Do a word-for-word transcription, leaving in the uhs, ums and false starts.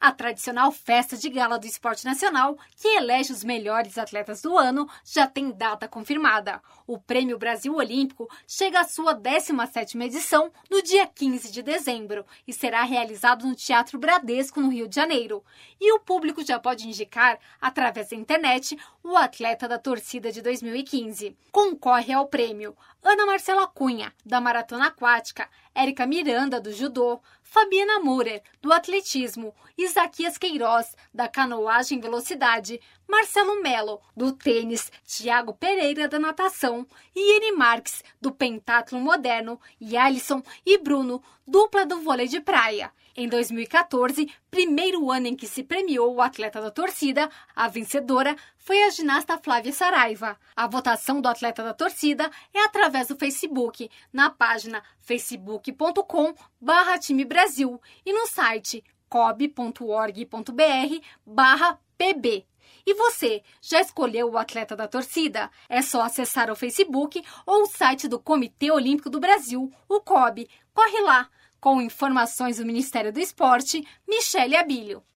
A tradicional festa de gala do esporte nacional, que elege os melhores atletas do ano, já tem data confirmada. O Prêmio Brasil Olímpico chega à sua décima sétima edição no dia quinze de dezembro e será realizado no Teatro Bradesco, no Rio de Janeiro. E o público já pode indicar, através da internet, o atleta da torcida de dois mil e quinze. Concorre ao prêmio Ana Marcela Cunha, da maratona aquática, Érica Miranda, do judô, Fabiana Murer, do atletismo, Isaquias Queiroz, da canoagem velocidade, Marcelo Melo, do tênis, Tiago Pereira, da natação, e Iene Marques, do pentatlo moderno, e Alisson e Bruno, dupla do vôlei de praia. Em dois mil e quatorze, primeiro ano em que se premiou o atleta da torcida, a vencedora foi a ginasta Flávia Saraiva. A votação do atleta da torcida é através do Facebook, na página facebook ponto com barra time Brasil e no site cob ponto org ponto br barra pb. E você, já escolheu o atleta da torcida? É só acessar o Facebook ou o site do Comitê Olímpico do Brasil, o C O B. Corre lá! Com informações do Ministério do Esporte, Michele Abílio.